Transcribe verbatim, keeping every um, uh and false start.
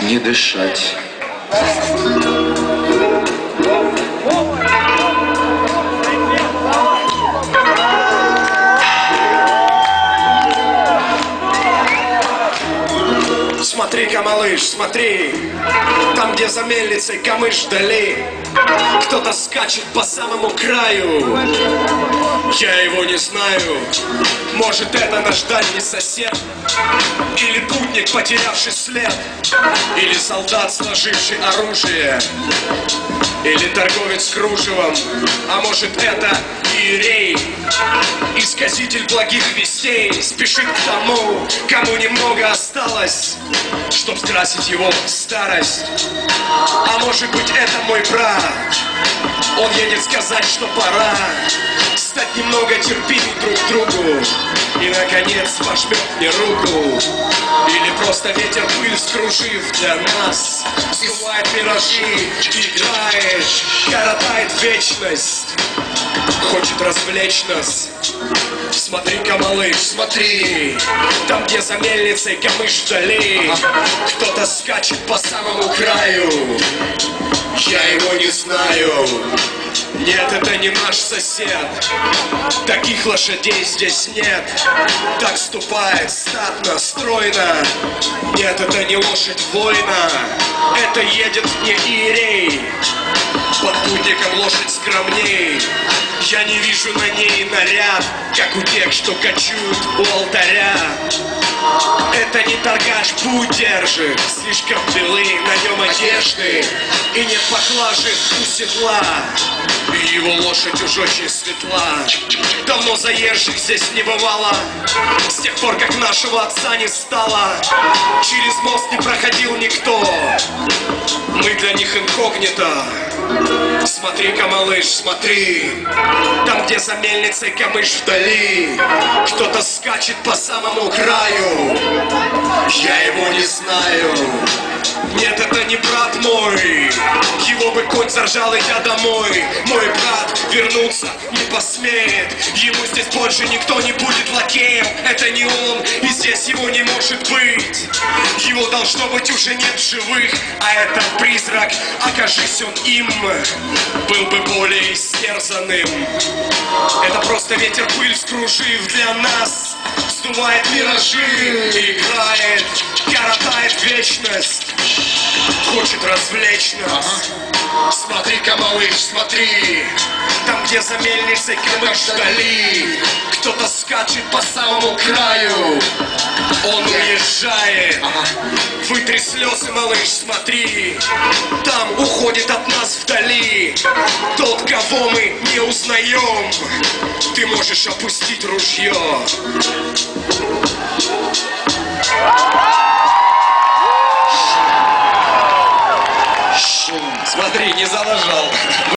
не дышать. Смотри-ка, малыш, смотри, там, где за мельницей камыш вдали, кто-то скачет по самому краю. Я его не знаю, может, это наш дальний сосед, или путник, потерявший след, или солдат, сложивший оружие, или торговец кружевом, а может, это иерей, исказитель благих вестей, спешит к тому, кому немного осталось, чтоб скрасить его старость. А может быть, это мой брат, он едет сказать, что пора стать немного терпимей друг к другу и, наконец, пожмет мне руку. Или просто ветер, пыль вскружив для нас, сдувает миражи, играет, коротает вечность, хочет развлечь нас. Смотри-ка, малыш, смотри, там, где за мельницей камыш вдали, кто-то скачет по самому краю. Я его не знаю. Нет, это не наш сосед. Таких лошадей здесь нет. Так ступает статно, стройно. Нет, это не лошадь воина. Это едет не иерей. Под путником лошадь скромней. Я не вижу на ней наряд, как у тех, что кочуют у алтаря. Это не торгаш, путь держит, слишком белы на нем одежды, и нет поклажи у седла, и его лошадь уж очень светла. Давно заезжих здесь не бывало, с тех пор, как нашего отца не стало. Через мост не проходил никто, мы для них инкогнито. Смотри-ка, малыш, смотри, там, где за мельницей камыш вдали, кто-то скачет по самому краю. Я его не знаю. Нет, это не брат мой. Его бы конь заржал, идя домой. Мой брат вернуться не посмеет. Ему здесь больше никто не будет лакеем. Это не он, и здесь его не может быть. Его должно быть уже нет в живых. А это призрак, окажись он им, был бы более истерзанным. Это просто ветер, пыль вскружив для нас, сдувает миражи, играет, коротает вечность, хочет развлечь нас. Смотри-ка, малыш, смотри, там, где за мельницей камыш вдали, кто-то скачет по самому краю. Он уезжает. Вытри слезы, малыш, смотри, там уходит от нас вдали тот, кого мы не узнаем. Ты можешь опустить ружье. Смотри, не заложил.